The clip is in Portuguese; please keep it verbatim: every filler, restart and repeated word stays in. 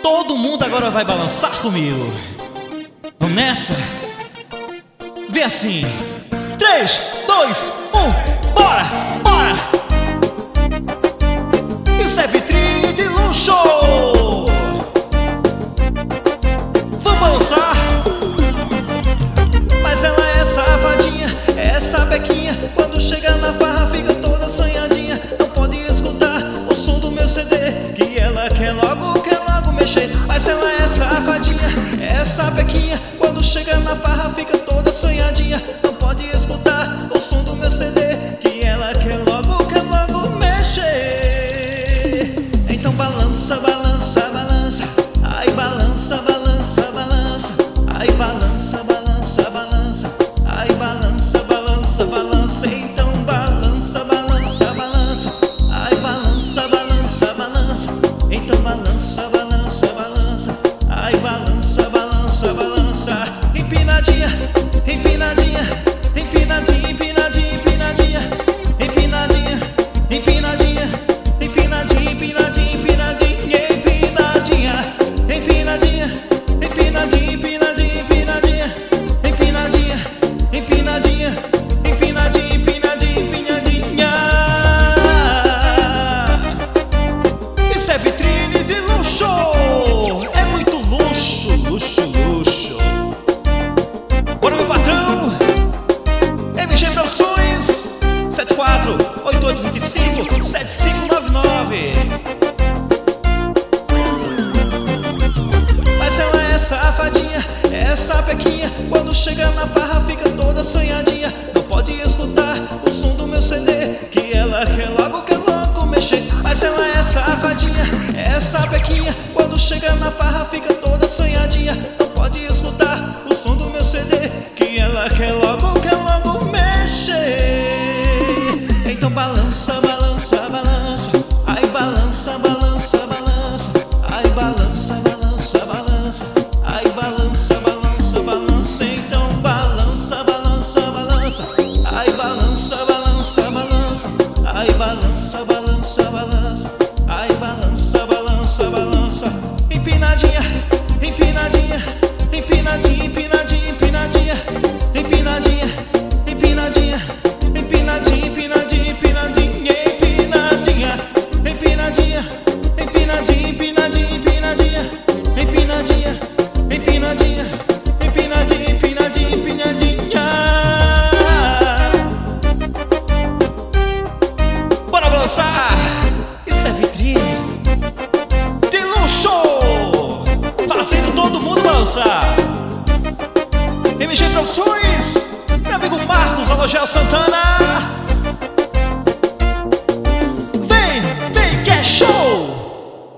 Todo mundo agora vai balançar comigo. Vamos nessa? Vem assim. Três, dois, um, bora, bora! Isso é vitrine de luxo. Vamos balançar. Mas ela é safadinha, é sapequinha. Quando chega na farra fica toda assanhadinha. Não pode escutar o som do meu C D, que ela quer logo, quer logo mexer. Mas ela é safadinha, é sapequinha. Quando chega na farra fica toda assanhadinha. Não pode escutar o som do meu C D, que ela quer logo, quer logo mexer. Então balança, balança, balança. Ai, balança, balança, balança. Ai, balança, balança, balança. Ai, balança, balança, balança. Então balança, balança, balança. Ai, balança, balança, balança. Então balança, balança, balança. Ai, balança, balança, balança. Empinadinha, empinadinha, empinadinha, empinadinha, empinadinha, empinadinha, empinadinha, empinadinha, empinadinha, empinadinha, empinadinha, empinadinha, empinadinha, empinadinha, empinadinha, empinadinha, empinadinha, empinadinha, empinadinha, empinadinha. Isso é vitrine de luxo. É muito luxo, luxo, luxo. Bora, meu patrão. M G Produções sete quatro oito oito dois cinco sete cinco nove nove. Mas ela é safadinha, é sapequinha. Quando chega na farra fica toda assanhadinha. Não pode escutar o som do meu C D, que ela quer logo, quer logo mexer. Mas ela é safadinha, é sapequinha. Quando chega na farra fica toda assanhadinha. Não pode escutar o som do meu C D, que ela quer logo, quer logo mexer. Então balança, balança, balança. Ai, balança, balança, balança. Ai, balança, balança, balança. Ai, balança, balança, balança. Então balança, balança, balança. Ai, balança, balança, balança. Ai, balança, balança, balança. Ai, balança, balança, balança. Empinadinha, empinadinha, empinadinha, empinadinha, empinadinha, empinadinha, empinadinha, empinadinha, empinadinha, empinadinha, empinadinha, empinadinha, empinadinha, empinadinha, empinadinha, empinadinha, empinadinha, empinadinha, empinadinha, empinadinha. Bora balançar. Isso é vitrine de luxo, fazendo todo mundo balançar. M G Produções, meu amigo Marcos Alogel Santana.